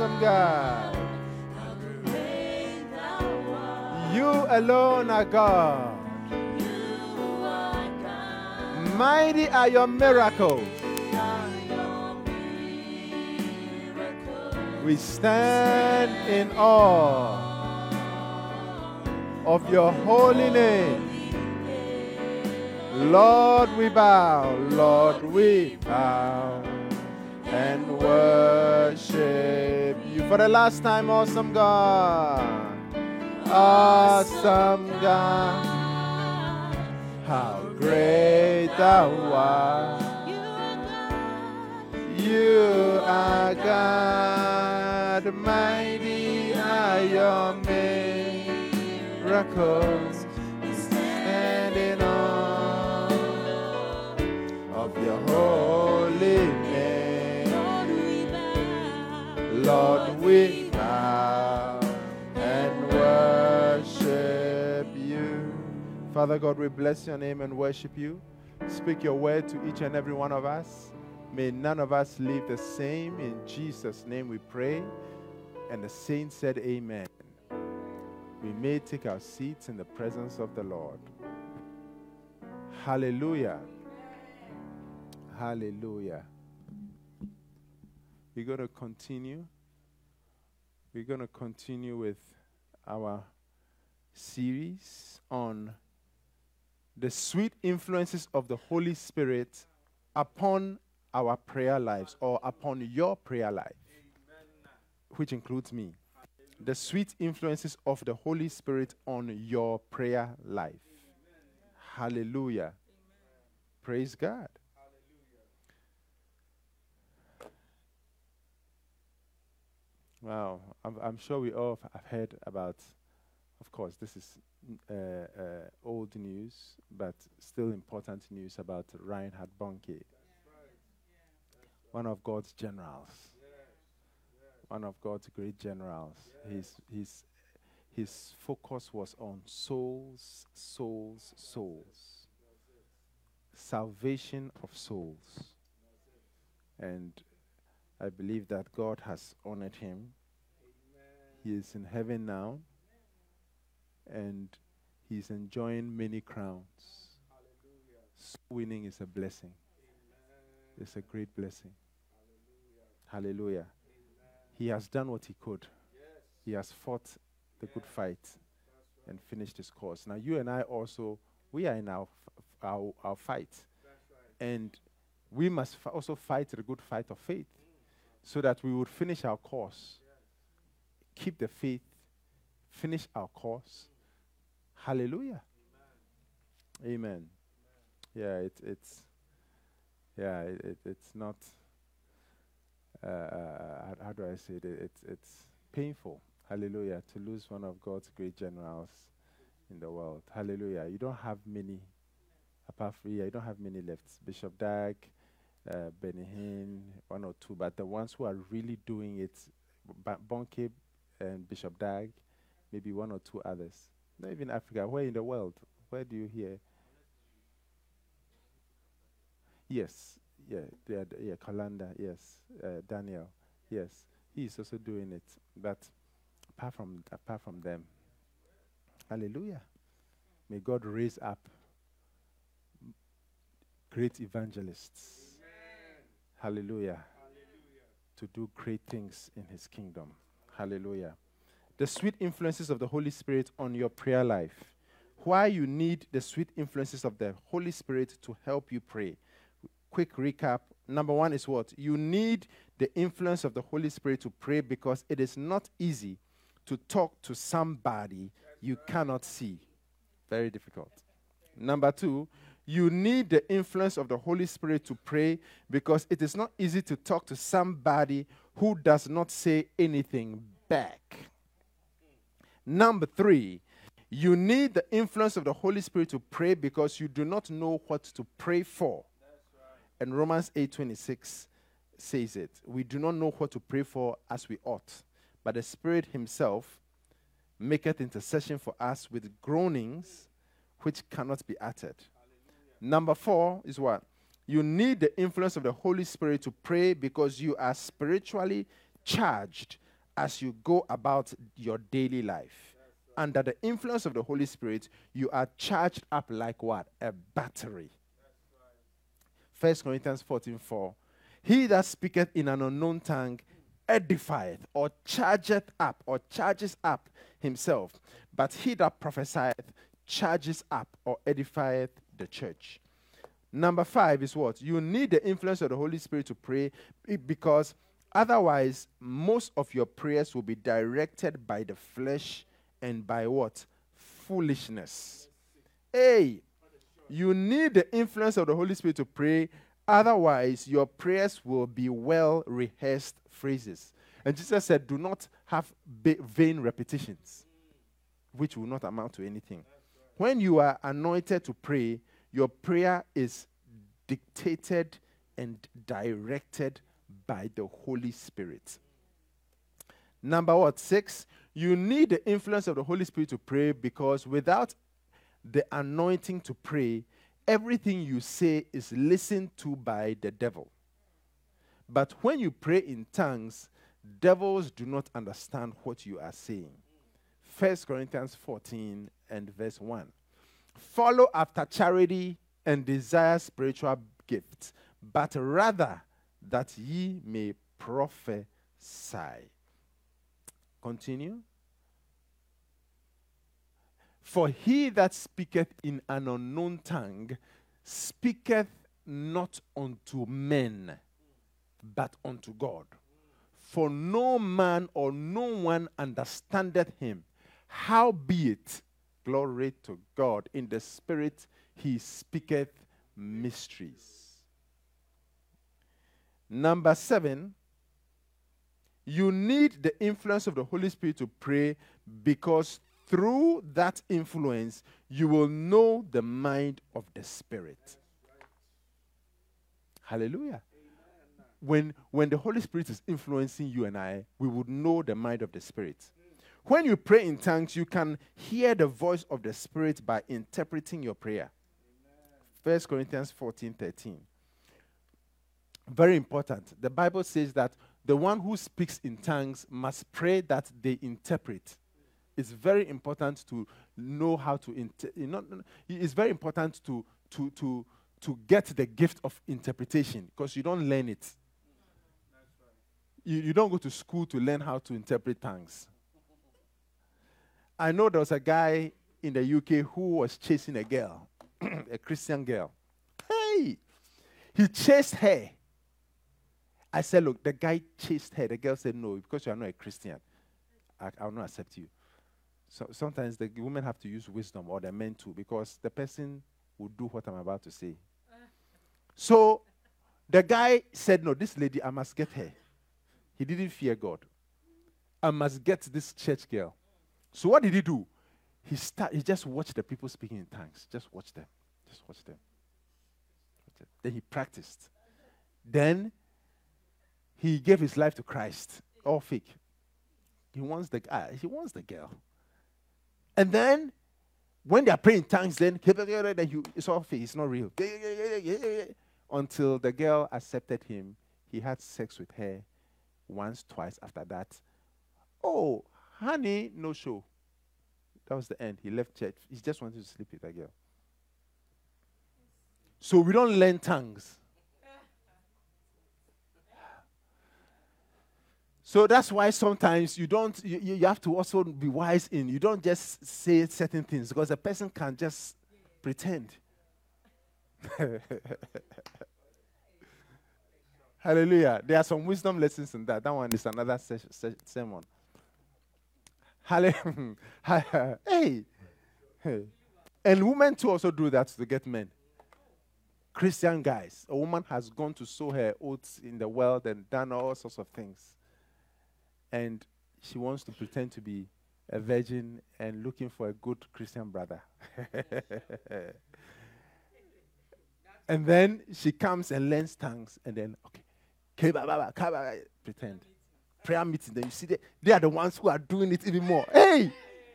awesome God. You alone are God. Mighty are your miracles. We stand in awe of your holy name. Lord, we bow. Lord, we bow and worship you. For the last time, awesome God. Awesome God. How great thou art. You are God. Mighty are your miracles. Stand in awe of your holy name. Lord, we bow and worship you. Father God, we bless your name and worship you. Speak your word to each and every one of us. May none of us leave the same. In Jesus' name we pray. And the saints said amen. We may take our seats in the presence of the Lord. Hallelujah. Hallelujah. We're going to continue. We're going to continue with our series on the sweet influences of the Holy Spirit upon our prayer lives, or upon your prayer life, which includes me. The sweet influences of the Holy Spirit on your prayer life. Hallelujah. Praise God. Wow. I'm sure we all have heard about, of course, this is old news, but still important news about Reinhard Bonnke. One of God's generals. One of God's great generals. His focus was on souls. Salvation of souls. And I believe that God has honored him. He is in heaven now. And he's enjoying many crowns. Soul winning is a blessing. It's a great blessing. Hallelujah. He has done what he could. He has fought the good fight and finished his course. Now you and I also, we are in our fight. And we must also fight the good fight of faith so that we would finish our course. Keep the faith. Finish our course. Hallelujah. Amen. Yeah, it's not, how do I say it? It's painful, hallelujah, to lose one of God's great generals in the world. Hallelujah. You don't have many, apart from, you don't have many left. Bishop Dag, Benny Hinn, one or two, but the ones who are really doing it, Bonnke and Bishop Dag, maybe one or two others. Not even Africa. Where in the world? Where do you hear? Yes, Kalanda, yes, Daniel, yes, he is also doing it. But apart from them, hallelujah, may God raise up great evangelists, hallelujah, to do great things in his kingdom, hallelujah. The sweet influences of the Holy Spirit on your prayer life. Why you need the sweet influences of the Holy Spirit to help you pray. Quick recap. Number one is what? You need the influence of the Holy Spirit to pray because it is not easy to talk to somebody you cannot see. Very difficult. Number two, you need the influence of the Holy Spirit to pray because it is not easy to talk to somebody who does not say anything back. Number three, you need the influence of the Holy Spirit to pray because you do not know what to pray for. And Romans 8:26 says it. We do not know what to pray for as we ought, but the Spirit himself maketh intercession for us with groanings which cannot be uttered. Number four is what? You need the influence of the Holy Spirit to pray because you are spiritually charged as you go about your daily life. Under the influence of the Holy Spirit, you are charged up like what? A battery. 1 Corinthians 14:4. He that speaketh in an unknown tongue edifieth or chargeth up or charges up himself. But he that prophesieth charges up or edifieth the church. Number 5 is what? You need the influence of the Holy Spirit to pray because otherwise most of your prayers will be directed by the flesh and by what? Foolishness. Hey, you need the influence of the Holy Spirit to pray. Otherwise, your prayers will be well rehearsed phrases. And Jesus said, do not have vain repetitions, which will not amount to anything. When you are anointed to pray, your prayer is dictated and directed by the Holy Spirit. Number 6, you need the influence of the Holy Spirit to pray because without the anointing to pray, everything you say is listened to by the devil. But when you pray in tongues, devils do not understand what you are saying. 1 Corinthians 14 and verse 1. Follow after charity and desire spiritual gifts, but rather that ye may prophesy. Continue. For he that speaketh in an unknown tongue speaketh not unto men, but unto God. For no man or no one understandeth him. Howbeit, glory to God, in the Spirit he speaketh mysteries. Number 7, you need the influence of the Holy Spirit to pray because through that influence, you will know the mind of the Spirit. Hallelujah. When the Holy Spirit is influencing you and I, we would know the mind of the Spirit. When you pray in tongues, you can hear the voice of the Spirit by interpreting your prayer. 1 Corinthians 14:13. Very important. The Bible says that the one who speaks in tongues must pray that they interpret. It's very important to know how to it's very important to get the gift of interpretation because you don't learn it. You don't go to school to learn how to interpret tongues. I know there was a guy in the UK who was chasing a girl, a Christian girl. Hey! He chased her. I said, look, the guy chased her. The girl said, no, because you are not a Christian, I will not accept you. So sometimes the women have to use wisdom, or the men too, because the person will do what I'm about to say. So the guy said, no, this lady, I must get her. He didn't fear God. I must get this church girl. So what did he do? He just watched the people speaking in tongues. Just watch them. Just watch them. Then he practiced. Then he gave his life to Christ. All fake. He wants the girl. And then when they are praying in tongues, then it's all fake. It's not real. Until the girl accepted him, he had sex with her once, twice after that. Oh, honey, no show. That was the end. He left church. He just wanted to sleep with that girl. So we don't learn tongues. So that's why sometimes you have to also be wise in, you don't just say certain things because a person can just pretend. Hallelujah. There are some wisdom lessons in that. That one is another sermon. Hallelujah. Hey. And women too also do that to get men. Christian guys. A woman has gone to sow her oats in the world and done all sorts of things. And she wants to pretend to be a virgin and looking for a good Christian brother. And then she comes and learns tongues. And then, pretend. Prayer meeting. Then you see they are the ones who are doing it even more. Hey!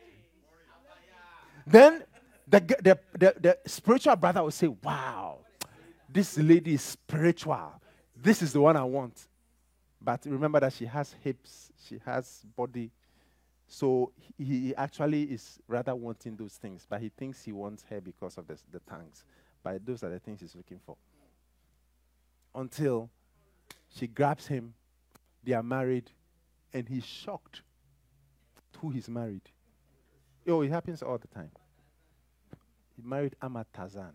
Then the spiritual brother will say, wow, this lady is spiritual. This is the one I want. But remember that she has hips, she has body. So he actually is rather wanting those things, but he thinks he wants her because of the tongues. But those are the things he's looking for. Until she grabs him, they are married, and he's shocked who he's married. Oh, it happens all the time. He married Amatazan.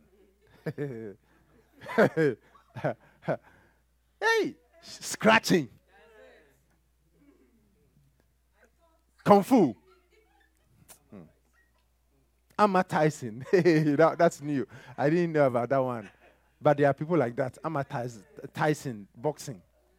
Hey, scratching. Kung Fu. Amma Tyson. That's new. I didn't know about that one. But there are people like that. Amma Tyson, boxing.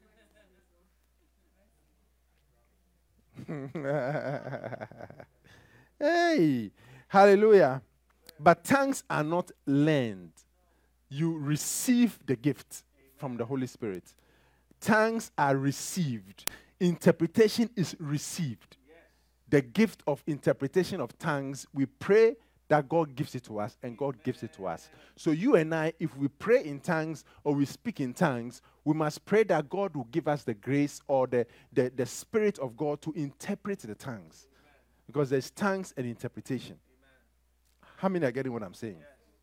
Hey, hallelujah. But tongues are not learned. You receive the gift from the Holy Spirit. Tongues are received. Interpretation is received. The gift of interpretation of tongues, we pray that God gives it to us, and God gives it to us. So you and I, if we pray in tongues or we speak in tongues, we must pray that God will give us the grace or the Spirit of God to interpret the tongues. Because there's tongues and interpretation. How many are getting what I'm saying?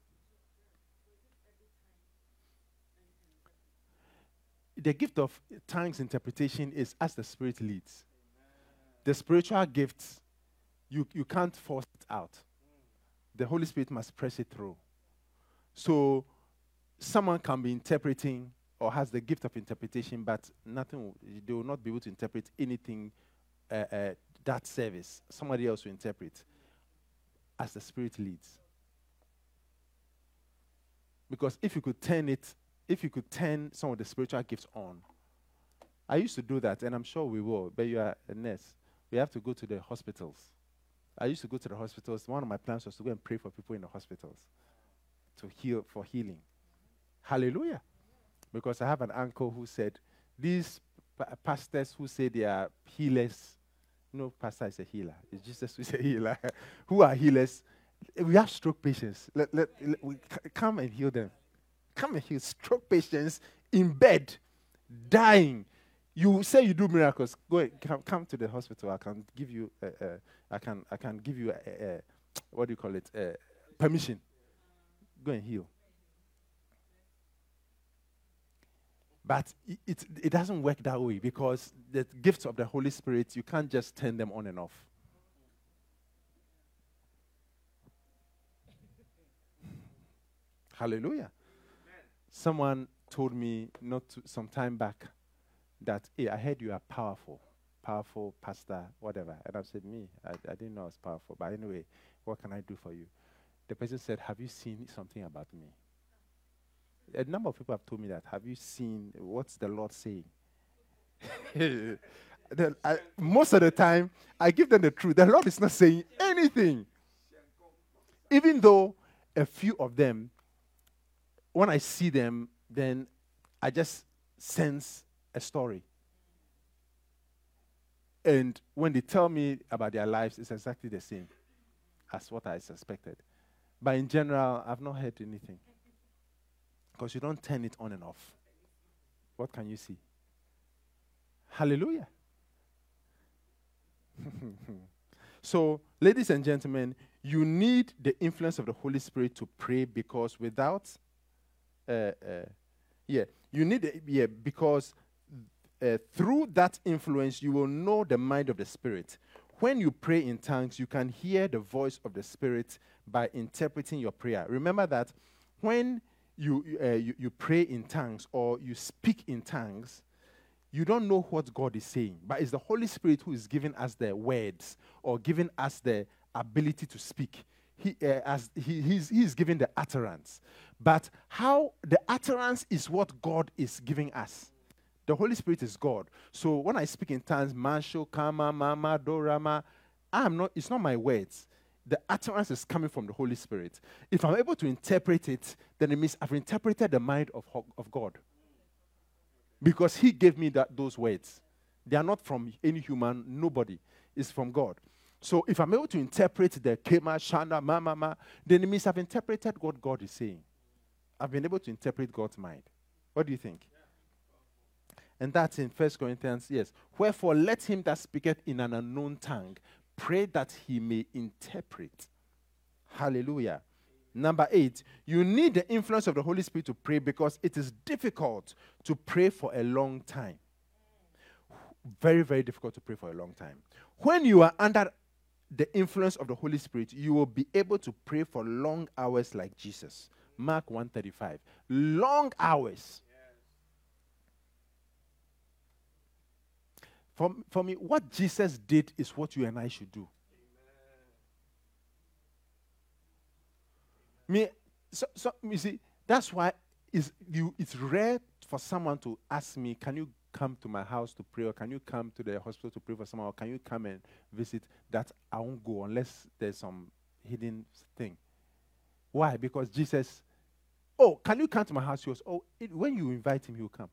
The gift of tongues interpretation is as the Spirit leads. The spiritual gifts, you can't force it out. The Holy Spirit must press it through. So someone can be interpreting or has the gift of interpretation, but they will not be able to interpret anything that service. Somebody else will interpret as the Spirit leads. Because if you could turn some of the spiritual gifts on, I used to do that, and I'm sure we will, but you are a nurse. We have to go to the hospitals. I used to go to the hospitals. One of my plans was to go and pray for people in the hospitals for healing. Hallelujah. Because I have an uncle who said, these pastors who say they are healers, no pastor is a healer. It's Jesus who is a healer. Who are healers? We have stroke patients. We come and heal them. Come and heal stroke patients in bed, dying. You say you do miracles. Go come to the hospital. I can give you. I can give you what do you call it? Permission. Go and heal. But it doesn't work that way, because the gifts of the Holy Spirit, you can't just turn them on and off. Hallelujah. Someone told me some time back that, hey, I heard you are powerful pastor, whatever. And I said, me, I didn't know I was powerful. But anyway, what can I do for you? The person said, have you seen something about me? A number of people have told me that. Have you seen what's the Lord saying? Most of the time, I give them the truth. The Lord is not saying anything. Even though a few of them, when I see them, then I just sense a story. And when they tell me about their lives, it's exactly the same as what I suspected. But in general, I've not heard anything. Because you don't turn it on and off. What can you see? Hallelujah. So, ladies and gentlemen, you need the influence of the Holy Spirit to pray, because without, because through that influence, you will know the mind of the Spirit. When you pray in tongues, you can hear the voice of the Spirit by interpreting your prayer. Remember that when you pray in tongues or you speak in tongues, you don't know what God is saying, but it's the Holy Spirit who is giving us the words or giving us the ability to speak. He's giving the utterance. But how the utterance is what God is giving us. The Holy Spirit is God. So when I speak in tongues, Mansho, Kama, Mama, Dorama, it's not my words. The utterance is coming from the Holy Spirit. If I'm able to interpret it, then it means I've interpreted the mind of God. Because He gave me those words. They are not from any human, nobody. It's from God. So if I'm able to interpret the Kema, Shana, Mama, then it means I've interpreted what God is saying. I've been able to interpret God's mind. What do you think? And that's in 1 Corinthians, yes. Wherefore, let him that speaketh in an unknown tongue pray that he may interpret. Hallelujah. Number 8, you need the influence of the Holy Spirit to pray because it is difficult to pray for a long time. Very, very difficult to pray for a long time. When you are under the influence of the Holy Spirit, you will be able to pray for long hours like Jesus. Mark 1:35. Long hours. For me, what Jesus did is what you and I should do. You see, that's why it's rare for someone to ask me, can you come to my house to pray, or can you come to the hospital to pray for someone, or can you come and visit? That I won't go unless there's some hidden thing. Why? Because Jesus, can you come to my house? He goes, when you invite him, he'll come.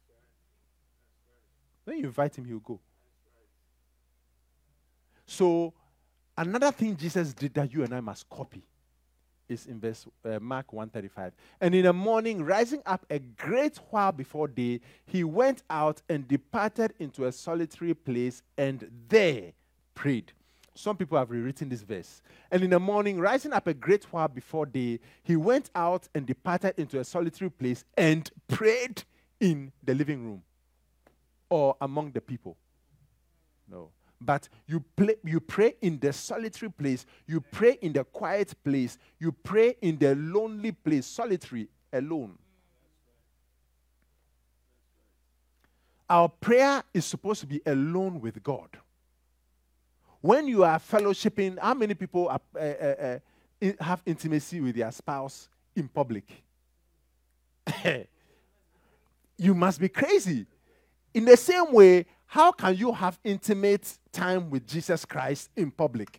When you invite him, he'll go. So, another thing Jesus did that you and I must copy is in Mark 1:35. And in the morning, rising up a great while before day, he went out and departed into a solitary place and there prayed. Some people have rewritten this verse. And in the morning, rising up a great while before day, he went out and departed into a solitary place and prayed in the living room or among the people. No. But you pray in the solitary place. You pray in the quiet place. You pray in the lonely place, solitary, alone. Our prayer is supposed to be alone with God. When you are fellowshipping, how many people have intimacy with their spouse in public? You must be crazy. In the same way, how can you have intimate time with Jesus Christ in public?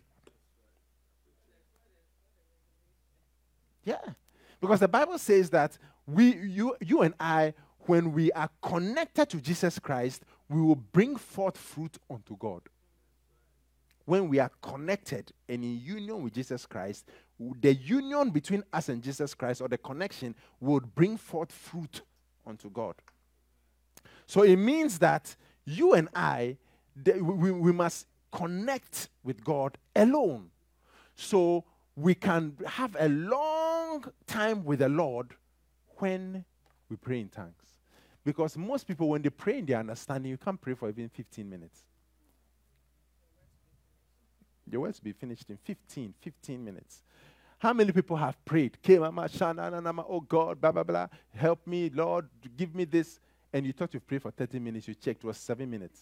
Yeah. Because the Bible says that you and I, when we are connected to Jesus Christ, we will bring forth fruit unto God. When we are connected and in union with Jesus Christ, the union between us and Jesus Christ, or the connection, would bring forth fruit unto God. So it means that you and I, we must connect with God alone. So we can have a long time with the Lord when we pray in tongues. Because most people, when they pray in their understanding, you can't pray for even 15 minutes. Your words will be finished in 15 minutes. How many people have prayed? Oh God, blah, blah, blah. Help me, Lord, give me this. And you thought you prayed for 30 minutes, you checked, it was 7 minutes.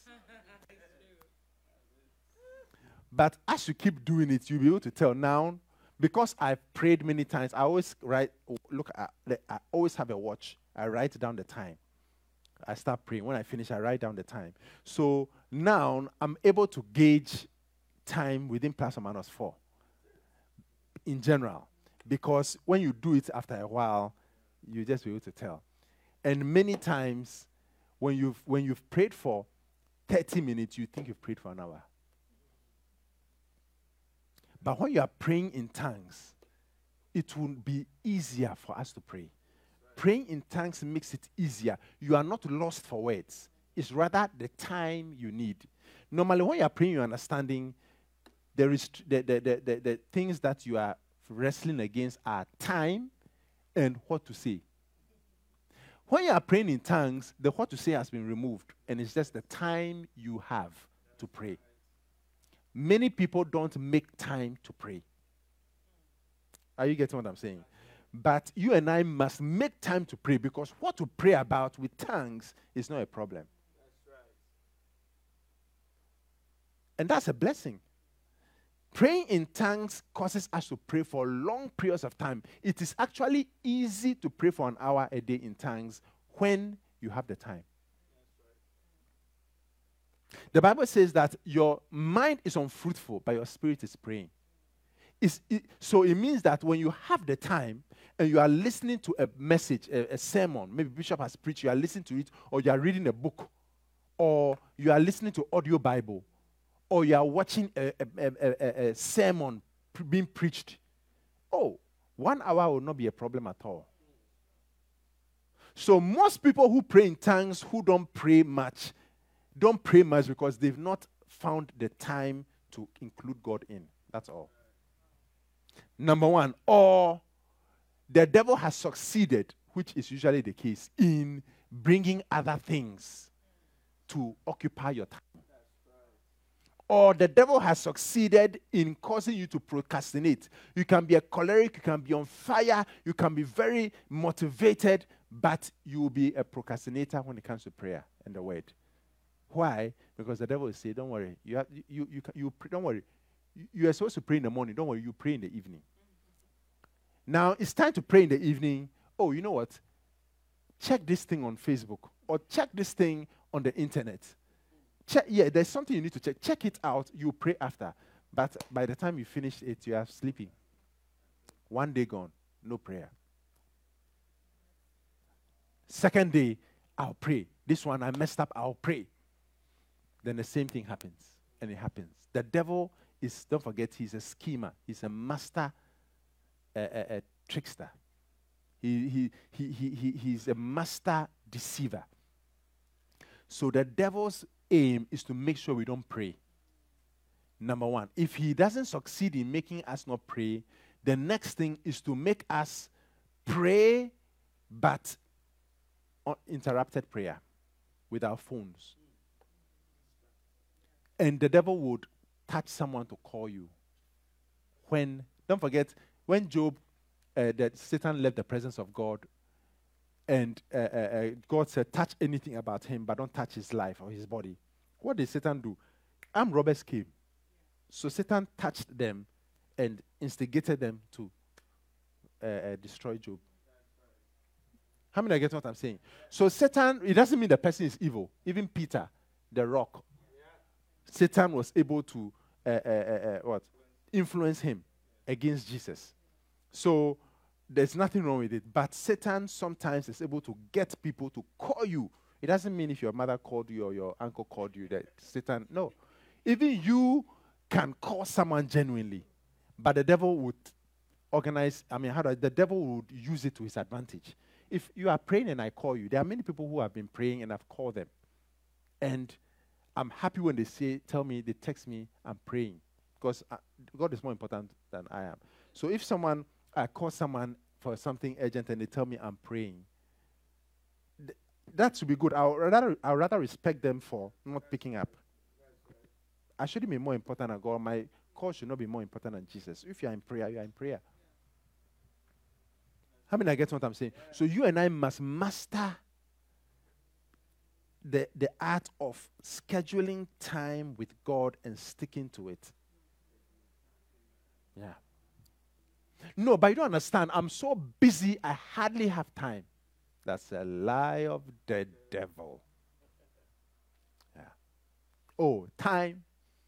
But as you keep doing it, you'll be able to tell now, because I've prayed many times, I always I always have a watch. I write down the time. I start praying. When I finish, I write down the time. So now I'm able to gauge time within plus or minus 4 in general. Because when you do it after a while, you just be able to tell. And many times, when you've prayed for 30 minutes, you think you've prayed for an hour. But when you are praying in tongues, it will be easier for us to pray. Praying in tongues makes it easier. You are not lost for words. It's rather the time you need. Normally, when you are praying, you're understanding there is the things that you are wrestling against are time and what to say. When you are praying in tongues, the what to say has been removed, and it's just the time you have to pray. Many people don't make time to pray. Are you getting what I'm saying? But you and I must make time to pray, because what to pray about with tongues is not a problem. That's right. And that's a blessing. Praying in tongues causes us to pray for long periods of time. It is actually easy to pray for an hour a day in tongues when you have the time. The Bible says that your mind is unfruitful, but your spirit is praying. So it means that when you have the time and you are listening to a message, a sermon, maybe Bishop has preached, you are listening to it, or you are reading a book, or you are listening to audio Bible, or you are watching a sermon being preached, 1 hour will not be a problem at all. So most people who pray in tongues, who don't pray much because they've not found the time to include God in. That's all. Number one, or the devil has succeeded, which is usually the case, in bringing other things to occupy your time. Or the devil has succeeded in causing you to procrastinate. You can be a choleric, you can be on fire, you can be very motivated, but you will be a procrastinator when it comes to prayer and the word. Why? Because the devil will say, don't worry, don't worry. You are supposed to pray in the morning. Don't worry, you pray in the evening. Now, it's time to pray in the evening. Oh, you know what? Check this thing on Facebook or check this thing on the internet. There's something you need to check. Check it out. You pray after. But by the time you finish it, you are sleeping. One day gone, no prayer. Second day, I'll pray. This one, I messed up, I'll pray. Then the same thing happens. And it happens. The devil is, don't forget, he's a schemer. He's a master a trickster. He's a master deceiver. So the devil's aim is to make sure we don't pray. Number one, if he doesn't succeed in making us not pray, the next thing is to make us pray, but uninterrupted prayer with our phones. And the devil would touch someone to call you. Don't forget, when Job, that Satan left the presence of God, and God said, touch anything about him, but don't touch his life or his body. What did Satan do? Armed robbers came. So Satan touched them and instigated them to destroy Job. How many get what I'm saying? So Satan, it doesn't mean the person is evil. Even Peter, the rock, Satan was able to influence him against Jesus. So there's nothing wrong with it. But Satan sometimes is able to get people to call you. It doesn't mean if your mother called you or your uncle called you that Satan, no. Even you can call someone genuinely. But the devil would the devil would use it to his advantage. If you are praying and I call you, there are many people who have been praying and I've called them. And I'm happy when they text me, I'm praying. Because God is more important than I am. So if I call someone for something urgent and they tell me I'm praying, that should be good. I'll rather respect them for not picking up. I shouldn't be more important than God. My call should not be more important than Jesus. If you are in prayer, you are in prayer. How many get what I'm saying? So you and I must master the art of scheduling time with God and sticking to it. Yeah. No, but you don't understand. I'm so busy, I hardly have time. That's a lie of the devil. Yeah. Oh, time.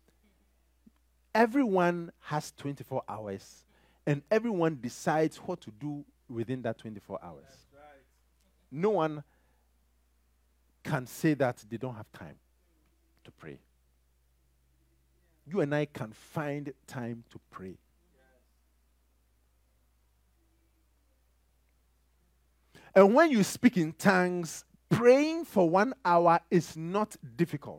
Everyone has 24 hours, and everyone decides what to do within that 24 hours. Right. No one can say that they don't have time to pray. You and I can find time to pray. And when you speak in tongues, praying for 1 hour is not difficult.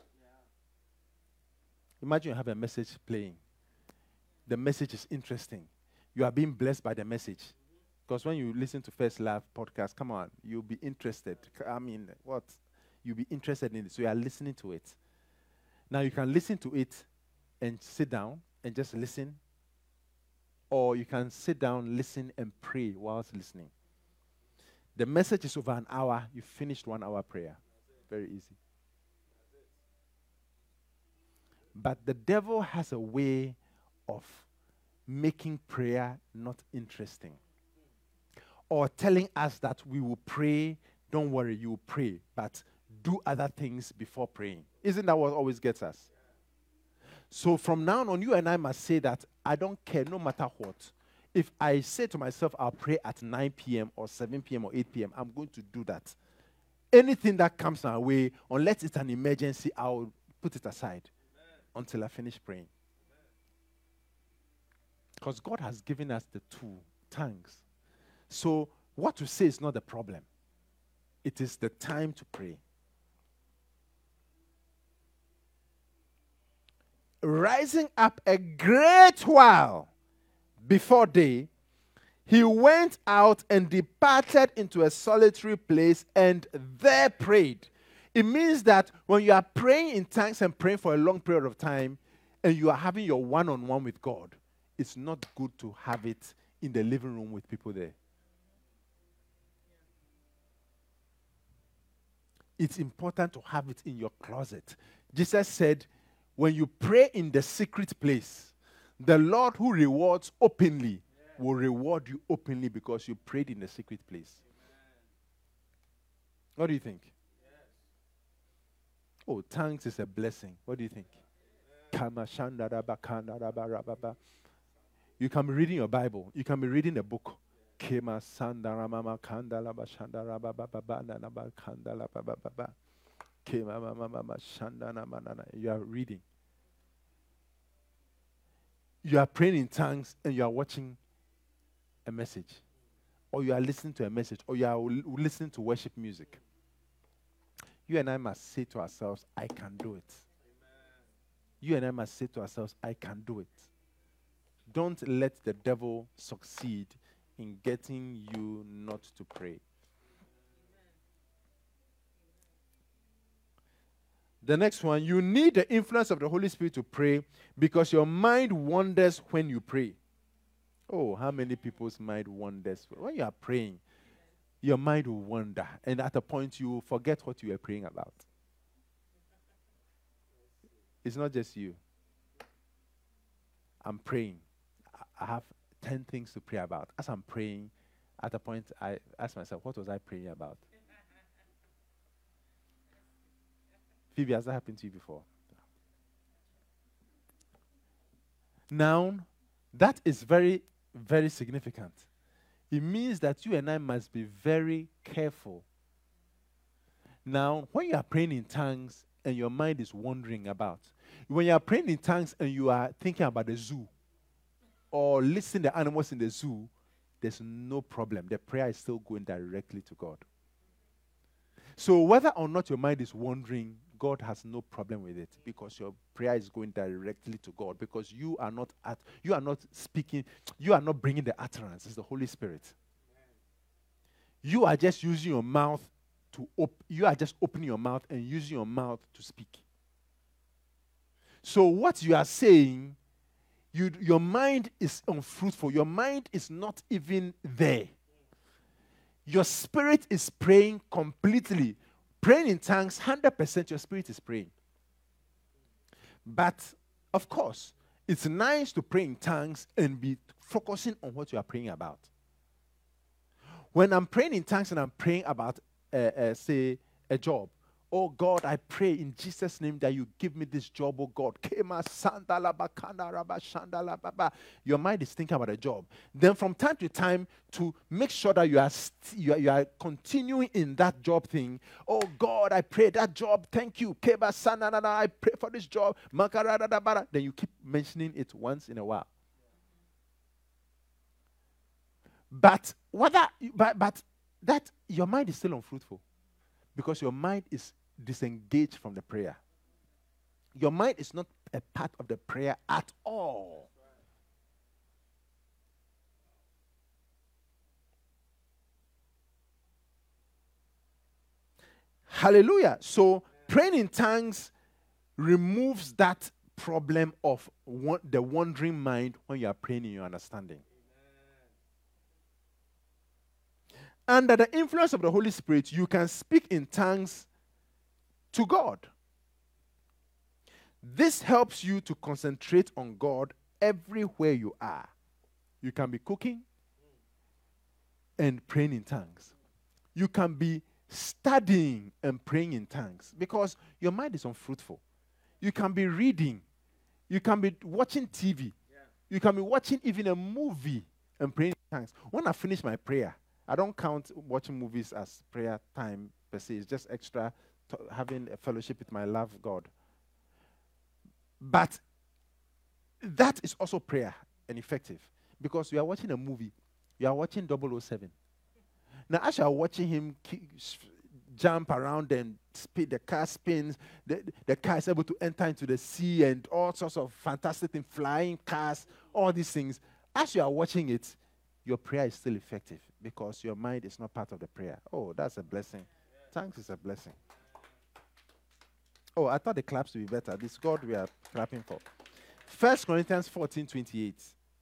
Imagine you have a message playing. The message is interesting. You are being blessed by the message. Because when you listen to First Love podcast, come on, you'll be interested. You'll be interested in it. So you are listening to it. Now you can listen to it and sit down and just listen. Or you can sit down, listen, and pray whilst listening. The message is over an hour. You finished 1 hour prayer. Very easy. But the devil has a way of making prayer not interesting. Or telling us that we will pray, don't worry, you will pray, but do other things before praying. Isn't that what always gets us? So from now on, you and I must say that I don't care no matter what. If I say to myself, I'll pray at 9 p.m. or 7 p.m. or 8 p.m., I'm going to do that. Anything that comes my way, unless it's an emergency, I'll put it aside until I finish praying. Because God has given us the two tongues. So what to say is not the problem. It is the time to pray. Rising up a great while before day, he went out and departed into a solitary place and there prayed. It means that when you are praying in tongues and praying for a long period of time and you are having your one-on-one with God, it's not good to have it in the living room with people there. It's important to have it in your closet. Jesus said, when you pray in the secret place, the Lord who rewards openly will reward you openly because you prayed in the secret place. What do you think? Oh, tongues is a blessing. What do you think? You can be reading your Bible. You can be reading a book. You are reading. You are praying in tongues and you are watching a message. Or you are listening to a message. Or you are listening to worship music. You and I must say to ourselves, I can do it. You and I must say to ourselves, I can do it. Don't let the devil succeed in getting you not to pray. The next one, you need the influence of the Holy Spirit to pray because your mind wanders when you pray. Oh, how many people's mind wanders? When you are praying, your mind will wander. And at a point, you will forget what you are praying about. It's not just you. I'm praying. I have 10 things to pray about. As I'm praying, at a point, I ask myself, what was I praying about? Phoebe, has that happened to you before? Now, that is very, very significant. It means that you and I must be very careful. Now, when you are praying in tongues and your mind is wandering about, when you are praying in tongues and you are thinking about the zoo or listening to the animals in the zoo, there's no problem. The prayer is still going directly to God. So whether or not your mind is wandering, God has no problem with it because your prayer is going directly to God because you are not speaking, you are not bringing the utterance. It's the Holy Spirit. You are just using your mouth you are just opening your mouth and using your mouth to speak. So what you are saying, your mind is unfruitful. Your mind is not even there. Your spirit is praying completely. Praying in tongues, 100% your spirit is praying. But, of course, it's nice to pray in tongues and be focusing on what you are praying about. When I'm praying in tongues and I'm praying about, say, a job, oh God, I pray in Jesus' name that you give me this job, oh God. Your mind is thinking about a job. Then from time to time, to make sure that you are continuing in that job thing, oh God, I pray that job, thank you. I pray for this job. Then you keep mentioning it once in a while. But that your mind is still unfruitful because your mind is disengaged from the prayer. Your mind is not a part of the prayer at all. Hallelujah. So praying in tongues removes that problem of the wandering mind when you are praying in your understanding. Under the influence of the Holy Spirit, you can speak in tongues to God. This helps you to concentrate on God everywhere you are. You can be cooking and praying in tongues. You can be studying and praying in tongues because your mind is unfruitful. You can be reading. You can be watching TV. You can be watching even a movie and praying in tongues. When I finish my prayer, I don't count watching movies as prayer time per se. It's just extra having a fellowship with my love God. But that is also prayer and effective because you are watching a movie. You are watching 007. Now, as you are watching him jump around and speed. The car spins. The car is able to enter into the sea and all sorts of fantastic things, flying cars, all these things. As you are watching it, your prayer is still effective because your mind is not part of the prayer. Oh, that's a blessing. Thanks is a blessing. Oh, I thought the claps would be better. This God we are clapping for. 1 Corinthians 14:28.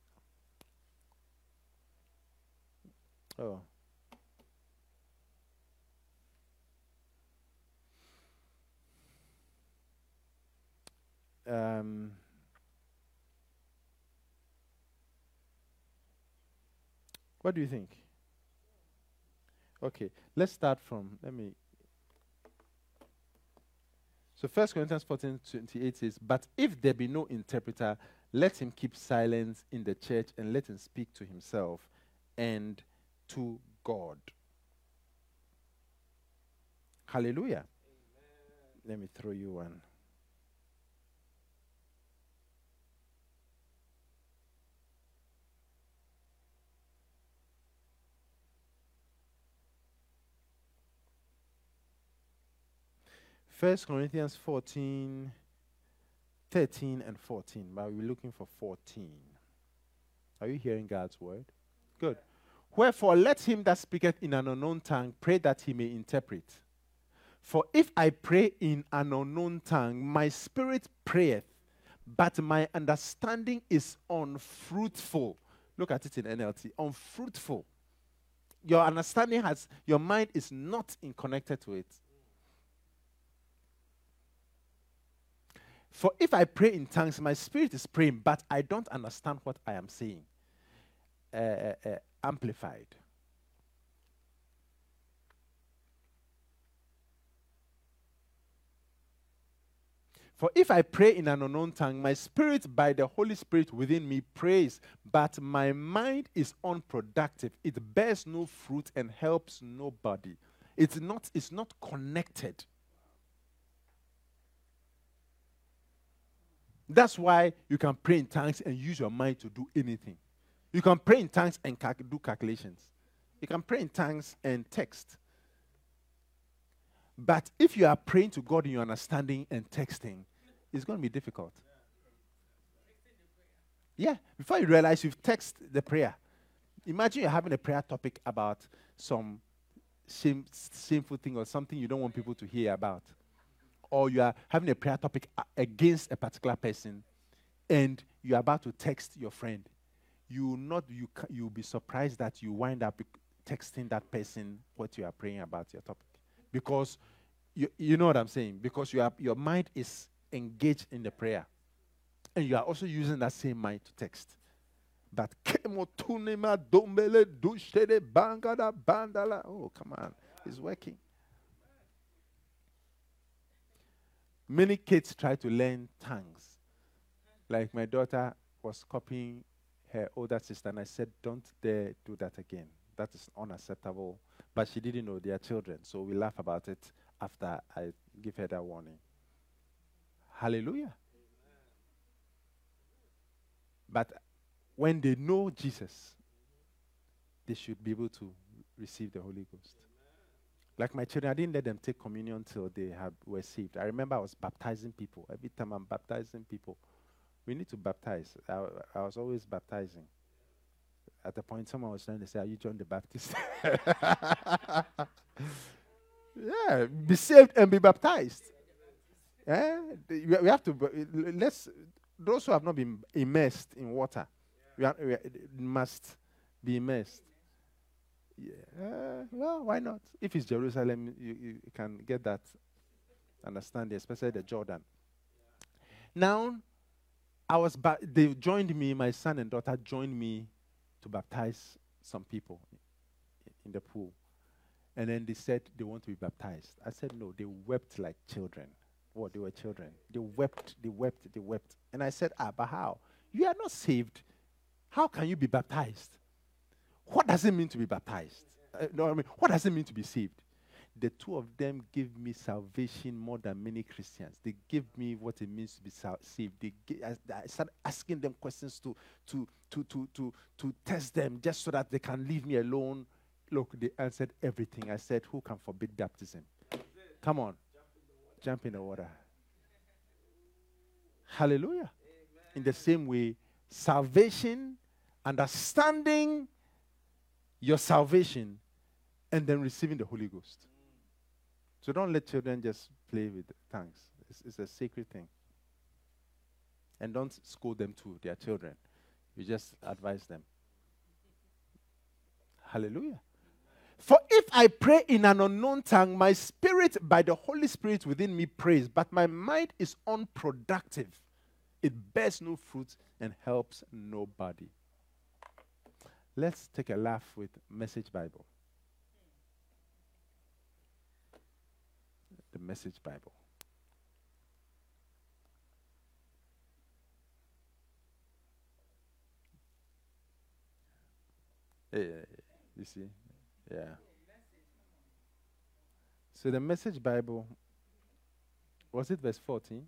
Oh. What do you think? Okay, let's start from, So 1 Corinthians 14:28 says, but if there be no interpreter, let him keep silence in the church and let him speak to himself and to God. Hallelujah. Amen. Let me throw you one. First Corinthians 14, 13 and 14. But we're looking for 14. Are you hearing God's word? Good. Wherefore, let him that speaketh in an unknown tongue pray that he may interpret. For if I pray in an unknown tongue, my spirit prayeth, but my understanding is unfruitful. Look at it in NLT. Unfruitful. Your understanding your mind is not connected to it. For if I pray in tongues, my spirit is praying, but I don't understand what I am saying. Amplified. For if I pray in an unknown tongue, my spirit by the Holy Spirit within me prays, but my mind is unproductive. It bears no fruit and helps nobody. It's not connected. That's why you can pray in tongues and use your mind to do anything. You can pray in tongues and do calculations. You can pray in tongues and text. But if you are praying to God in your understanding and texting, it's going to be difficult. Yeah, before you realize you've texted the prayer. Imagine you're having a prayer topic about some shameful thing or something you don't want people to hear about. Or you are having a prayer topic against a particular person and you're about to text your friend. You'll be surprised that you wind up texting that person what you are praying about your topic. Because you know what I'm saying? Because your mind is engaged in the prayer. And you are also using that same mind to text. But oh, come on. It's working. Many kids try to learn tongues. Like my daughter was copying her older sister, and I said, don't dare do that again. That is unacceptable. But she didn't know they are children, so we laugh about it after I give her that warning. Hallelujah. But when they know Jesus, they should be able to receive the Holy Ghost. Like my children, I didn't let them take communion until they were saved. I remember I was baptizing people. Every time I'm baptizing people, we need to baptize. I was always baptizing. At the point, someone was trying to say, are you John the Baptist? Yeah, be saved and be baptized. Yeah, we have to, those who have not been immersed in water, we must be immersed. Yeah, well, why not? If it's Jerusalem, you can get that understanding, especially the Jordan. Now, they joined me, my son and daughter joined me to baptize some people in the pool. And then they said they want to be baptized. I said no, they wept like children. Well, they were children. They wept. And I said, but how? You are not saved. How can you be baptized? What does it mean to be baptized? What does it mean to be saved? The two of them give me salvation more than many Christians. They give me what it means to be saved. I started asking them questions to test them just so that they can leave me alone. Look, they answered everything. I said, who can forbid baptism? Come on. Jump in the water. Hallelujah. In the same way, salvation, understanding your salvation, and then receiving the Holy Ghost. So don't let children just play with tongues. It's a sacred thing. And don't scold them too, their children. You just advise them. Hallelujah. For if I pray in an unknown tongue, my spirit by the Holy Spirit within me prays, but my mind is unproductive. It bears no fruit and helps nobody. Let's take a laugh with Message Bible. The Message Bible. You see? Yeah. So the Message Bible, was it verse 14?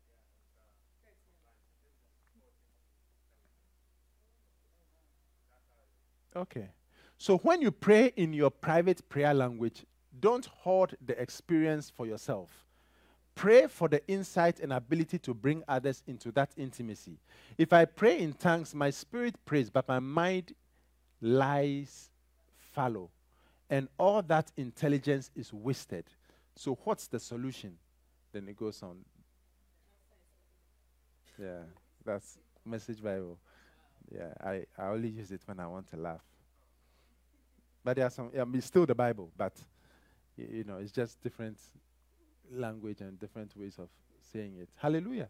Okay. So when you pray in your private prayer language, don't hoard the experience for yourself. Pray for the insight and ability to bring others into that intimacy. If I pray in tongues, my spirit prays, but my mind lies fallow. And all that intelligence is wasted. So what's the solution? Then it goes on. Yeah, that's Message Bible. Yeah, I only use it when I want to laugh. But there are some, it's still the Bible, but it's just different language and different ways of saying it. Hallelujah.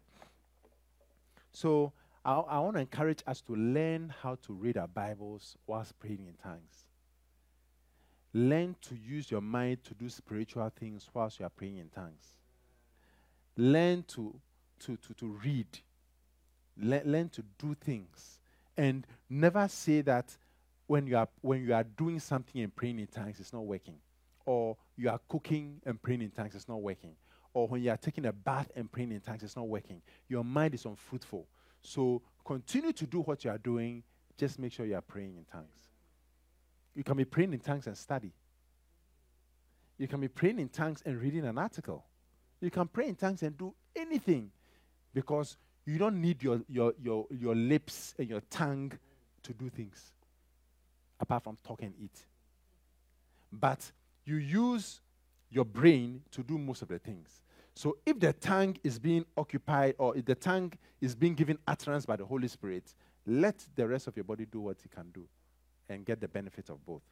So I want to encourage us to learn how to read our Bibles whilst praying in tongues. Learn to use your mind to do spiritual things whilst you are praying in tongues. Learn to read. Learn to do things. And never say that when you are doing something and praying in tongues, it's not working. Or you are cooking and praying in tongues, it's not working. Or when you are taking a bath and praying in tongues, it's not working. Your mind is unfruitful. So continue to do what you are doing. Just make sure you are praying in tongues. You can be praying in tongues and study. You can be praying in tongues and reading an article. You can pray in tongues and do anything, because you don't need your lips and your tongue to do things apart from talk and eat. But you use your brain to do most of the things. So if the tongue is being occupied, or if the tongue is being given utterance by the Holy Spirit, let the rest of your body do what it can do and get the benefit of both.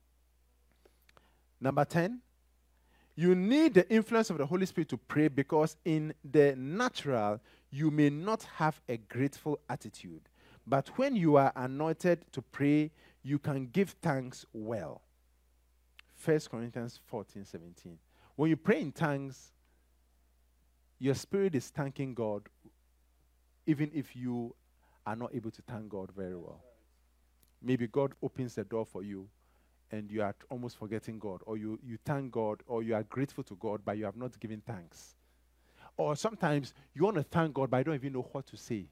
Number 10, you need the influence of the Holy Spirit to pray, because in the natural, you may not have a grateful attitude. But when you are anointed to pray, you can give thanks well. 1 Corinthians 14:17. When you pray in tongues, your spirit is thanking God, even if you are not able to thank God very well. Maybe God opens the door for you, and you are almost forgetting God, or you thank God, or you are grateful to God, but you have not given thanks. Or sometimes you want to thank God, but I don't even know what to say.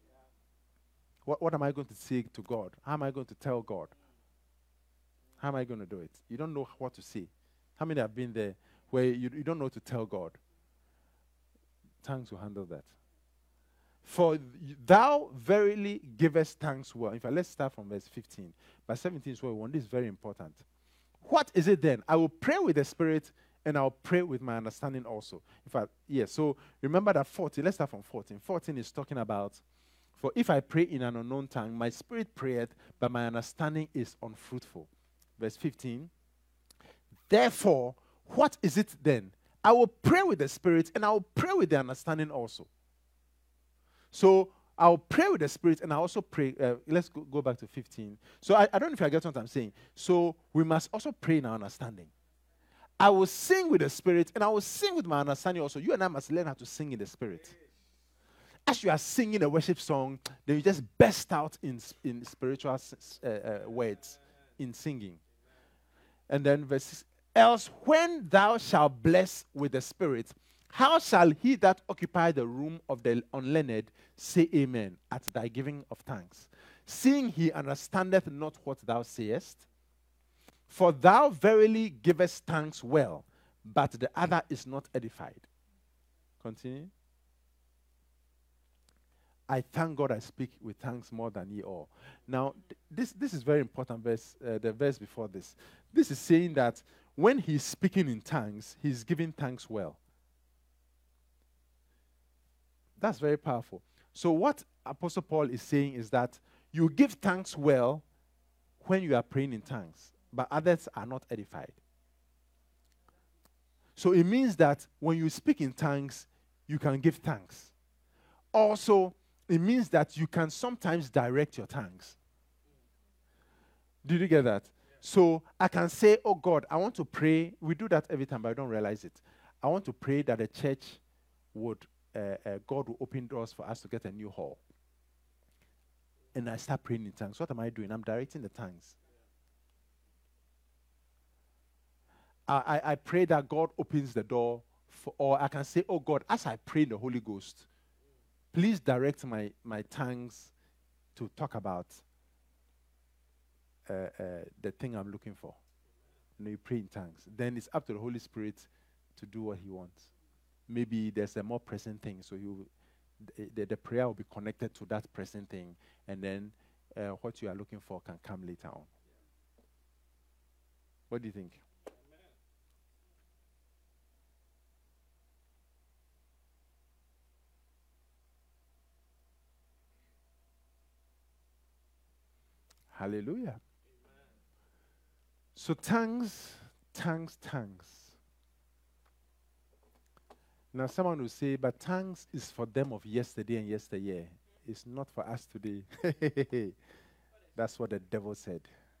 What am I going to say to God? How am I going to tell God? How am I going to do it? You don't know what to say. How many have been there where you don't know what to tell God? Tongues will handle that. For thou verily givest thanks well. In fact, let's start from verse 15. But 17 is where we want. This is very important. What is it then? I will pray with the Spirit, and I'll pray with my understanding also. In fact, yes. So remember that 14. Let's start from 14. 14 is talking about, for if I pray in an unknown tongue, my spirit prayeth, but my understanding is unfruitful. Verse 15. Therefore, what is it then? I will pray with the Spirit, and I will pray with the understanding also. So I'll pray with the Spirit, and I also pray. Let's go back to 15. So I don't know if you get what I'm saying. So we must also pray in our understanding. I will sing with the Spirit, and I will sing with my understanding also. You and I must learn how to sing in the Spirit. As you are singing a worship song, then you just burst out in spiritual words in singing. And then verse 6, else when thou shalt bless with the Spirit, how shall he that occupy the room of the unlearned say amen at thy giving of thanks, seeing he understandeth not what thou sayest? For thou verily givest thanks well, but the other is not edified. Continue. I thank God I speak with thanks more than ye all. Now, this is very important verse, the verse before this. This is saying that when he's speaking in tongues, he's giving thanks well. That's very powerful. So what Apostle Paul is saying is that you give thanks well when you are praying in tongues, but others are not edified. So it means that when you speak in tongues, you can give thanks. Also, it means that you can sometimes direct your tongues. Did you get that? So I can say, oh God, I want to pray. We do that every time, but I don't realize it. I want to pray that the church would, God will open doors for us to get a new hall. And I start praying in tongues. What am I doing? I'm directing the tongues. I pray that God opens the door, or I can say, oh God, as I pray in the Holy Ghost, please direct my tongues to talk about the thing I'm looking for. You pray in tongues. Then it's up to the Holy Spirit to do what he wants. Maybe there's a more present thing, so the prayer will be connected to that present thing, and then what you are looking for can come later on. What do you think? Hallelujah. Amen. So tongues. Now someone will say, but tongues is for them of yesterday and yesteryear. It's not for us today. That's what the devil said.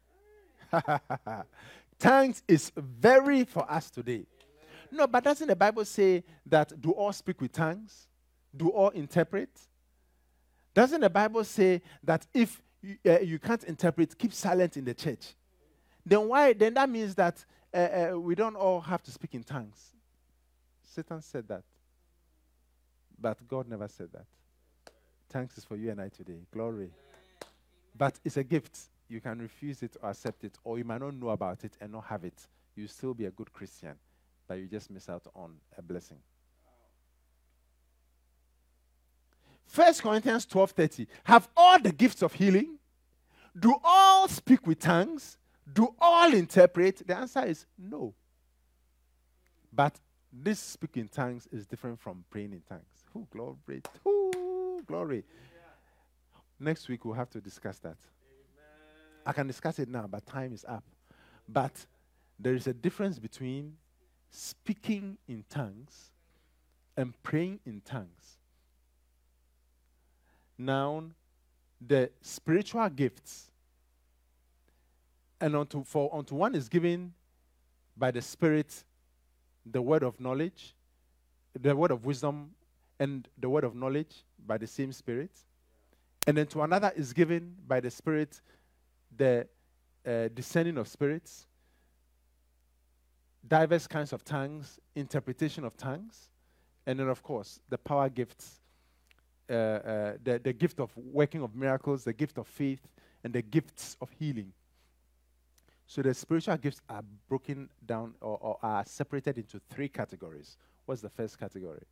Tongues is very for us today. No, but doesn't the Bible say that do all speak with tongues? Do all interpret? Doesn't the Bible say that if you can't interpret, keep silent in the church? Then why? Then that means that we don't all have to speak in tongues. Satan said that. But God never said that. Tongues is for you and I today. Glory. But it's a gift. You can refuse it or accept it, or you might not know about it and not have it. You still be a good Christian, but you just miss out on a blessing. 1 Corinthians 12:30. Have all the gifts of healing? Do all speak with tongues? Do all interpret? The answer is no. But this speaking in tongues is different from praying in tongues. Oh, glory. Oh, glory. Yeah. Next week we'll have to discuss that. Amen. I can discuss it now, but time is up. But there is a difference between speaking in tongues and praying in tongues. Now, the spiritual gifts, and unto one is given by the Spirit the word of knowledge, the word of wisdom, and the word of knowledge by the same Spirit. And then to another is given by the Spirit the discerning of spirits, diverse kinds of tongues, interpretation of tongues, and then, of course, the power gifts, the gift of working of miracles, the gift of faith, and the gifts of healing. So the spiritual gifts are broken down or are separated into 3 categories. What's the first category?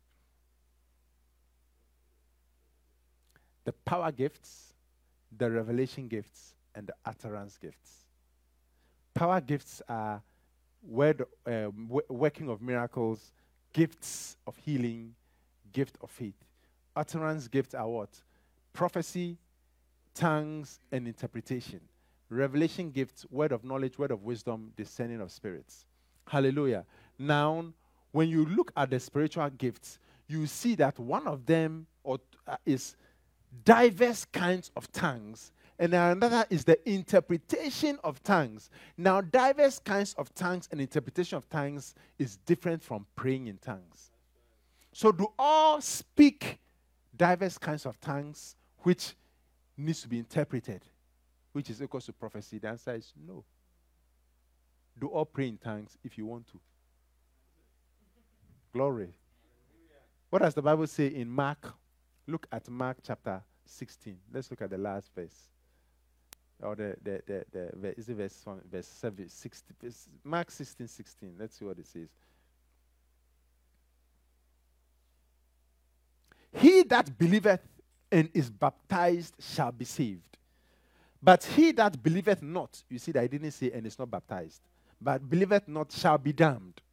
The power gifts, the revelation gifts, and the utterance gifts. Power gifts are working of miracles, gifts of healing, gift of faith. Utterance gifts are what? Prophecy, tongues, and interpretation. Revelation gifts, word of knowledge, word of wisdom, discerning of spirits. Hallelujah. Now, when you look at the spiritual gifts, you see that one of them is diverse kinds of tongues, and another is the interpretation of tongues. Now, diverse kinds of tongues and interpretation of tongues is different from praying in tongues. So do all speak diverse kinds of tongues which needs to be interpreted, which is equal to prophecy? The answer is no. Do all pray in tongues if you want to. Glory. What does the Bible say in Mark? Look at Mark chapter 16. Let's look at the last verse. Or is it verse 7, 60, Mark 16:16. Let's see what it says. He that believeth and is baptized shall be saved. But he that believeth not, you see that I didn't say and is not baptized, but believeth not shall be damned.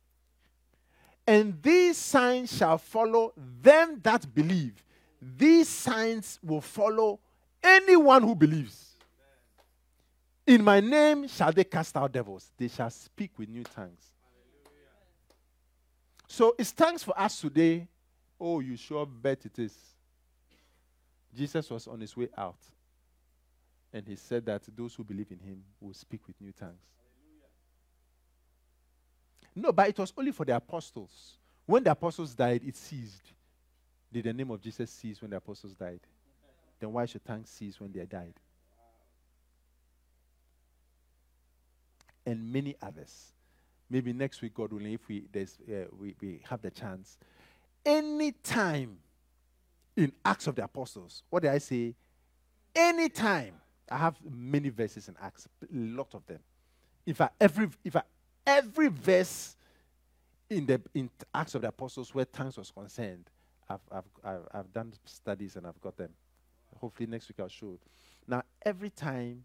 And these signs shall follow them that believe. These signs will follow anyone who believes. In my name shall they cast out devils. They shall speak with new tongues. So it's thanks for us today. Oh, you sure bet it is. Jesus was on his way out. And he said that those who believe in him will speak with new tongues. No, but it was only for the apostles. When the apostles died, it ceased. Did the name of Jesus cease when the apostles died? Then why should tongues cease when they died? And many others. Maybe next week, God willing, if we have the chance. Any time in Acts of the Apostles, what did I say? Any time. I have many verses in Acts, a lot of them. Every verse in Acts of the Apostles where tongues was concerned, I've done studies and I've got them. Hopefully next week I'll show it. Now, every time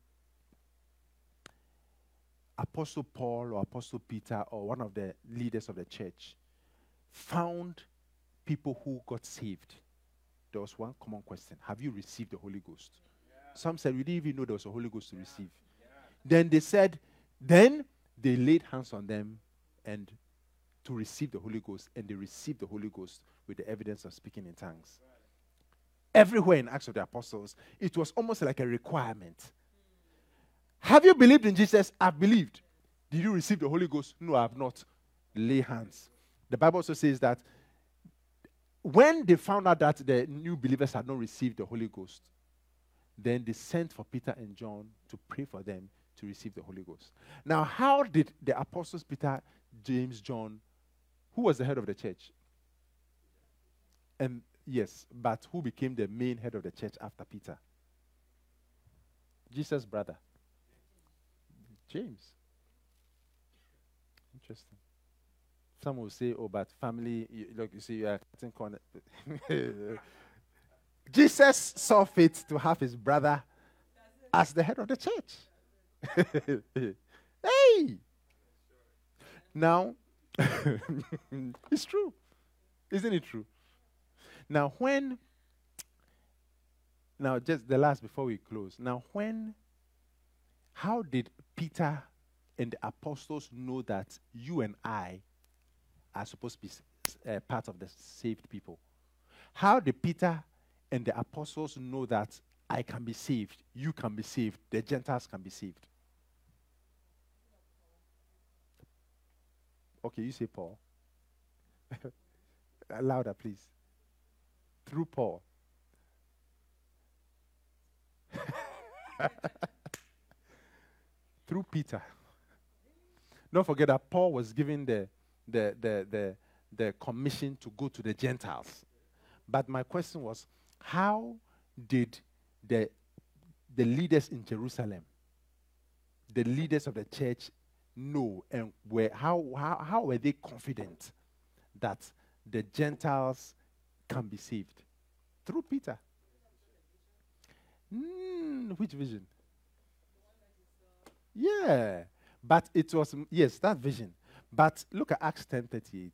Apostle Paul or Apostle Peter or one of the leaders of the church found people who got saved, there was one common question: have you received the Holy Ghost? Yeah. Some said, we didn't even know there was a Holy Ghost to receive. Yeah. Then they said, then they laid hands on them and to receive the Holy Ghost, and they received the Holy Ghost with the evidence of speaking in tongues. Right. Everywhere in Acts of the Apostles, it was almost like a requirement. Have you believed in Jesus? I've believed. Did you receive the Holy Ghost? No, I have not. Lay hands. The Bible also says that when they found out that the new believers had not received the Holy Ghost, then they sent for Peter and John to pray for them to receive the Holy Ghost. Now, how did the apostles Peter, James, John, who was the head of the church? And yes, but who became the main head of the church after Peter? Jesus' brother. James. Interesting. Some will say, oh, but family, look, you see, you are cutting corner. Jesus saw fit to have his brother as the head of the church. Hey! Now, it's true. Isn't it true? Now, just the last before we close. Now, how did Peter and the apostles know that you and I are supposed to be part of the saved people? How did Peter and the apostles know that I can be saved, you can be saved, the Gentiles can be saved? Okay, you say Paul. Louder, please. Through Paul. Through Peter. Don't forget that Paul was given the commission to go to the Gentiles. But my question was, how did the leaders in Jerusalem, the leaders of the church, know and how were they confident that the Gentiles can be saved? Through Peter. Which vision? Yeah. But it was, yes, that vision. But look at Acts 10:38.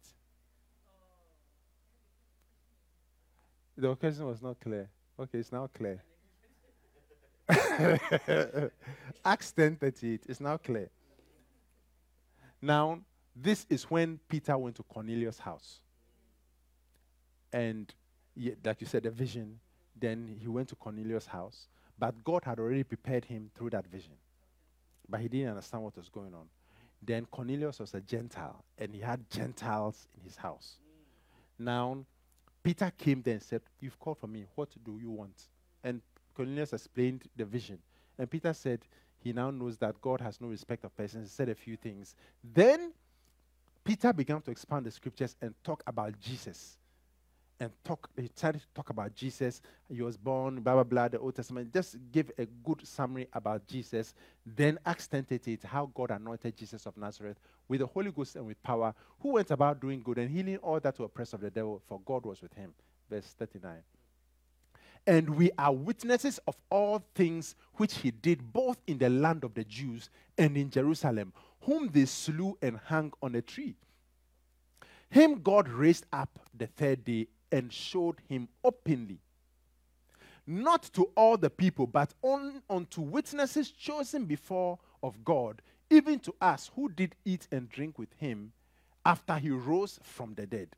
The occasion was not clear. Okay, it's now clear. Acts 10:38 is now clear. Now, this is when Peter went to Cornelius' house. And like you said, the vision, then he went to Cornelius' house. But God had already prepared him through that vision. But he didn't understand what was going on. Then Cornelius was a Gentile, and he had Gentiles in his house. Now, Peter came there and said, "You've called for me. What do you want?" And Cornelius explained the vision. And Peter said he now knows that God has no respect of persons. He said a few things. Then Peter began to expand the scriptures and talk about Jesus. He started to talk about Jesus. He was born, blah, blah, blah, the Old Testament. Just give a good summary about Jesus. Then Acts 10:38, how God anointed Jesus of Nazareth with the Holy Ghost and with power, who went about doing good and healing all that were oppressed of the devil, for God was with him. verse 39. And we are witnesses of all things which he did both in the land of the Jews and in Jerusalem, whom they slew and hung on a tree. Him God raised up the third day and showed him openly, not to all the people, but only unto witnesses chosen before of God, even to us who did eat and drink with him after he rose from the dead.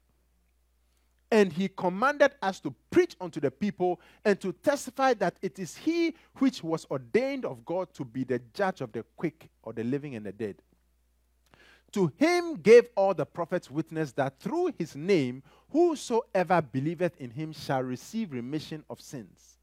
And he commanded us to preach unto the people and to testify that it is he which was ordained of God to be the judge of the quick or the living and the dead. To him gave all the prophets witness that through his name whosoever believeth in him shall receive remission of sins.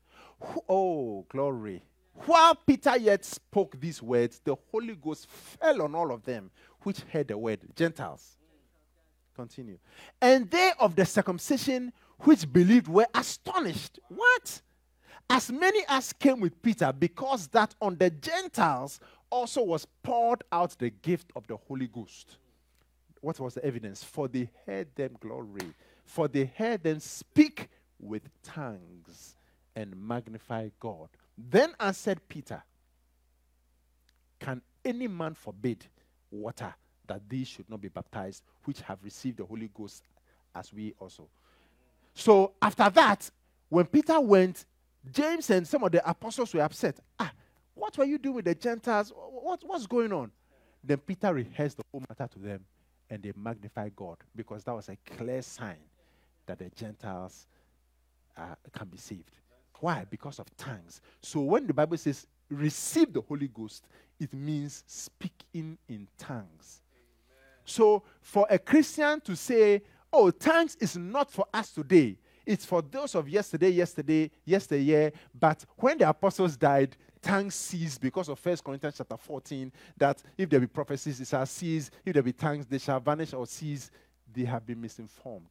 Oh, glory. While Peter yet spoke these words, the Holy Ghost fell on all of them which heard the word, Gentiles. Continue. And they of the circumcision which believed were astonished. What? As many as came with Peter, because that on the Gentiles also was poured out the gift of the Holy Ghost. What was the evidence? For they heard them, glory. For they heard them speak with tongues and magnify God. Then answered Peter, can any man forbid water that these should not be baptized, which have received the Holy Ghost as we also? So after that, when Peter went, James and some of the apostles were upset. What were you doing with the Gentiles? What's going on? Then Peter rehearsed the whole matter to them, and they magnified God, because that was a clear sign that the Gentiles can be saved. Why? Because of tongues. So when the Bible says receive the Holy Ghost, it means speaking in tongues. So for a Christian to say, oh, tongues is not for us today, it's for those of yesteryear, but when the apostles died, tongues ceased because of 1 Corinthians chapter 14, that if there be prophecies, it shall cease. If there be tongues, they shall vanish or cease. They have been misinformed.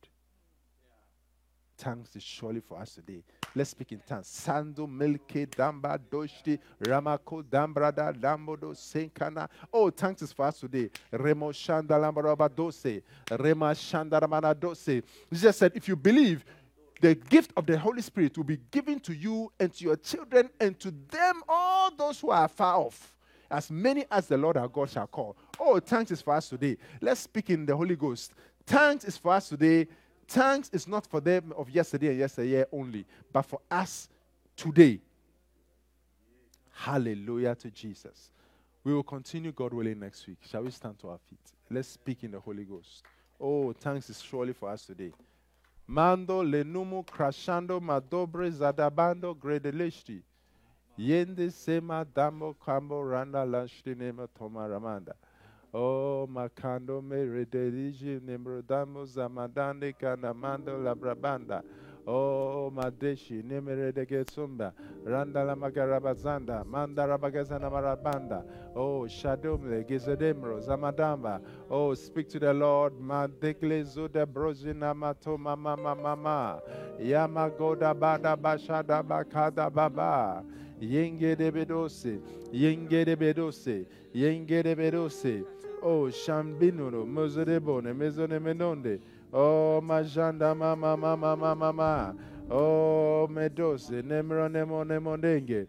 Tongues is surely for us today. Let's speak in tongues. Sando milke damba doshti ramako dambrada lambodo senkana. Oh, tongues is for us today. Remo shanda lambaraba dose. Rema shanda ramana dose. Jesus said, if you believe, the gift of the Holy Spirit will be given to you and to your children and to them, all those who are far off, as many as the Lord our God shall call. Oh, tongues is for us today. Let's speak in the Holy Ghost. Tongues is for us today. Tongues is not for them of yesterday and yesteryear only, but for us today. Hallelujah to Jesus. We will continue, God willing, next week. Shall we stand to our feet? Let's speak in the Holy Ghost. Oh, tongues is surely for us today. Mando lenumu crashando madobre zadabando gredeleshti. Yende sema dambo kambo randa lashti nema toma ramanda. Oh, makando me redeliji nemrodamo zamadande kanamando labrabanda. Oh, madeshi nemere de getsumba. Randa la magarabazanda. Manda rabagazana marabanda. Oh, shadomle gizedemro zamadamba. Oh, speak to the Lord. Madekle zuda brozina matoma mama mama. Yamagoda bada bashada bakada baba. Yenge de bedose. Yenge de bedose. Yenge de bedose. Oh, shambinuro mozerebone mezone menonde. Oh, majanda mama mama mama mama. Oh, medose nemro nemo nemondenge.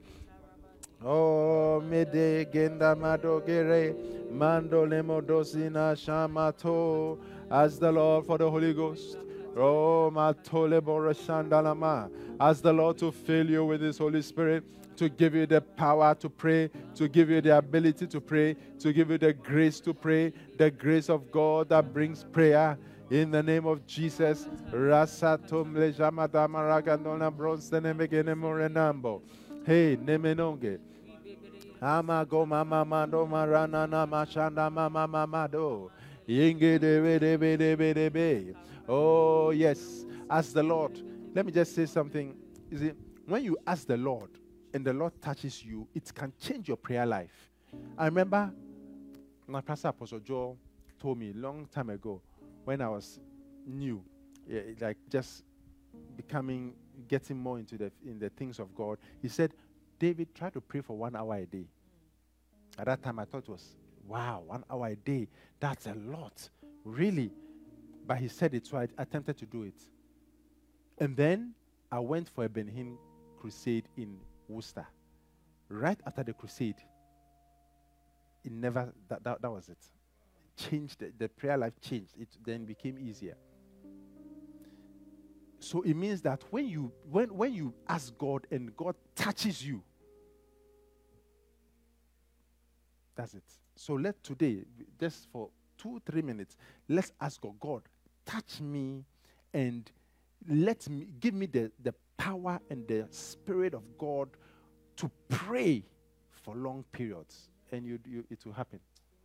Oh, mede genda madogere mando lemo dosina shamato. As the Lord for the Holy Ghost. Oh, matole borashandalama. Ask the Lord to fill you with His Holy Spirit, to give you the power to pray, to give you the ability to pray, to give you the grace to pray, the grace of God that brings prayer. In the name of Jesus, Rasatum lejamadama ragandona bronsene megene morenambo. Hey, nemenonge. Amago mama mando marana na mashanda mama mamado. Yinge de de be. Oh, yes. Ask the Lord. Let me just say something. You see, when you ask the Lord and the Lord touches you, it can change your prayer life. I remember my pastor Apostle Joel told me a long time ago when I was new, like just getting more into the things of God. He said, David, try to pray for 1 hour a day. At that time, I thought it was, wow, 1 hour a day. That's a lot. Really? But he said it, so I attempted to do it. And then I went for a Benhin crusade in Worcester. Right after the crusade, it never, that was it. Changed, the prayer life changed. It then became easier. So it means that when you ask God and God touches you, that's it. So let today, just for 2-3 minutes, let's ask God, God, touch me and give me the power and the Spirit of God to pray for long periods. And it will happen.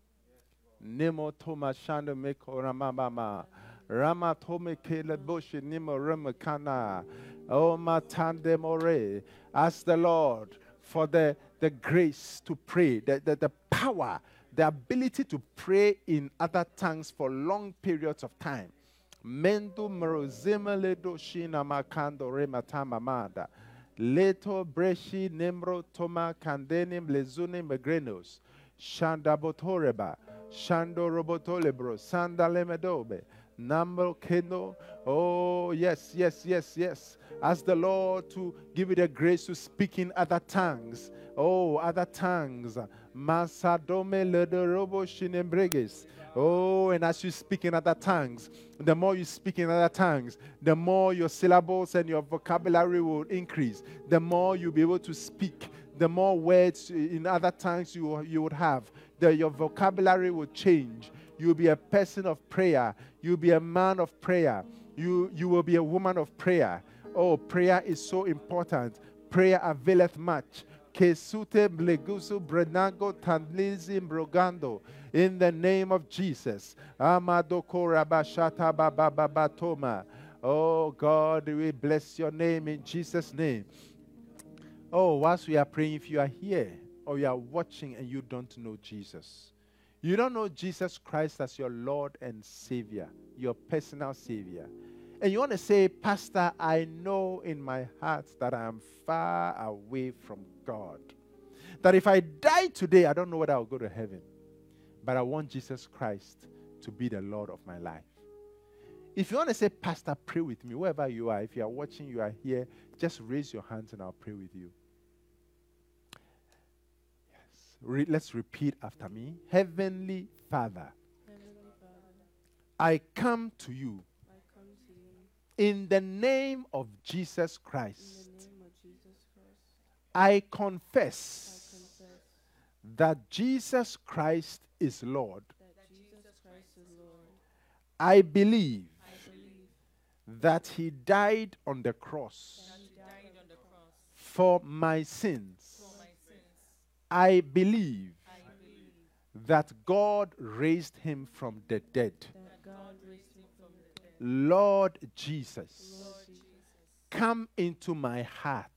Nemo Toma Shanda Meko Ramama Rama Tome Kele Boshi Nemo Remakana O Matande More. Ask the Lord for the grace to pray, the power, the ability to pray in other tongues for long periods of time. Mendo Merozima Ledo Shina Makando Rematama Mada Leto Breshi Nemro Toma Kandenim Lezunim Megrenos Shanda Botoreba Shando Robotolebro Sanda Lemedobe Nambo Keno. Oh yes. Ask the Lord to give you the grace to speak in other tongues. Oh, other tongues. Masadome Ledorobo Shinembreges. Oh, and as you speak in other tongues, the more you speak in other tongues, the more your syllables and your vocabulary will increase. The more you'll be able to speak, the more words in other tongues you would have. Your vocabulary will change. You'll be a person of prayer. You'll be a man of prayer. You will be a woman of prayer. Oh, prayer is so important. Prayer availeth much. Kesute blegusu brenago tanlizim brogando. In the name of Jesus. Amadoko rabashata bababatoma. Oh God, we bless your name in Jesus' name. Oh, whilst we are praying, if you are here or you are watching and you don't know Jesus, you don't know Jesus Christ as your Lord and Savior, your personal Savior, and you want to say, Pastor, I know in my heart that I am far away from God, that if I die today, I don't know whether I'll go to heaven, but I want Jesus Christ to be the Lord of my life. If you want to say, Pastor, pray with me, wherever you are, if you are watching, you are here, just raise your hands and I'll pray with you. Yes. Let's repeat after me. Heavenly Father, I come to you in the name of Jesus Christ. I confess that Jesus Christ is Lord. I believe that He died on the cross for my sins. I believe that God raised Him from the dead. Lord Jesus, come into my heart.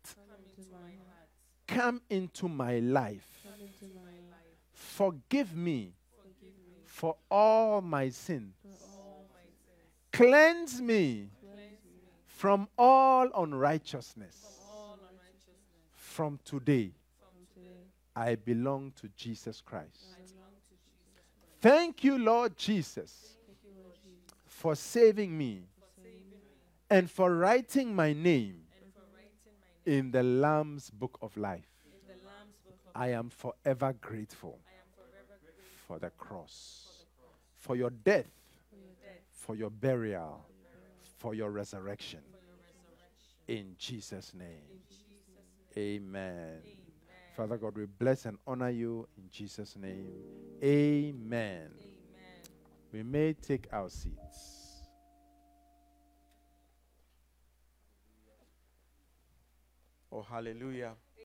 Come into my life. Forgive me for all my sins. Cleanse me from all unrighteousness. From today, I belong to Jesus Christ. Thank you, Lord Jesus, for saving me and for writing my name in the Lamb's Book of Life. I am forever grateful for the cross, for your death, for your burial, for your resurrection. In Jesus' name. Amen. Father God, we bless and honor you in Jesus' name. Amen. We may take our seats. Oh, hallelujah.